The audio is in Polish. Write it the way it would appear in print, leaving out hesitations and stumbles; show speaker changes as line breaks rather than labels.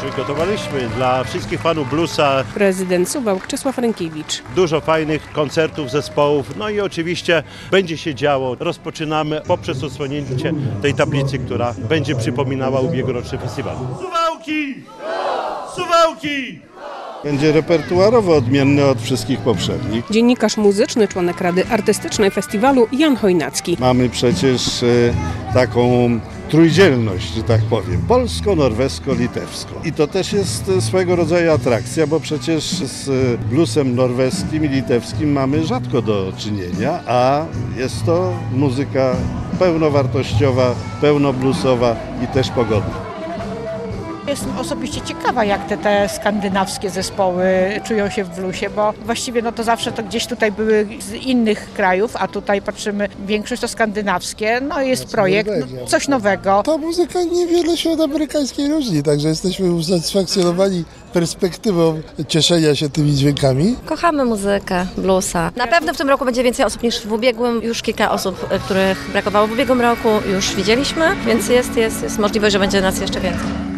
przygotowaliśmy dla wszystkich fanów bluesa.
Prezydent Suwałk Czesław Rękiewicz.
Dużo fajnych koncertów, zespołów, no i oczywiście będzie się działo. Rozpoczynamy poprzez odsłonięcie tej tablicy, która będzie przypominała ubiegłoroczny festiwal. Suwałki! Suwałki!
Będzie repertuarowo odmienny od wszystkich poprzednich.
Dziennikarz muzyczny, członek Rady Artystycznej Festiwalu Jan Chojnacki.
Mamy przecież taką trójdzielność, że tak powiem, polsko-norwesko-litewsko. I to też jest swego rodzaju atrakcja, bo przecież z bluesem norweskim i litewskim mamy rzadko do czynienia, a jest to muzyka pełnowartościowa, pełnobluesowa i też pogodna.
Jestem osobiście ciekawa, jak te skandynawskie zespoły czują się w bluesie, bo właściwie no to zawsze to gdzieś tutaj były z innych krajów, a tutaj patrzymy, większość to skandynawskie, no i jest projekt, coś nowego.
Ta muzyka niewiele się od amerykańskiej różni, także jesteśmy usatysfakcjonowani perspektywą cieszenia się tymi dźwiękami.
Kochamy muzykę bluesa. Na pewno w tym roku będzie więcej osób niż w ubiegłym. Już kilka osób, których brakowało w ubiegłym roku, już widzieliśmy, więc jest możliwość, że będzie nas jeszcze więcej.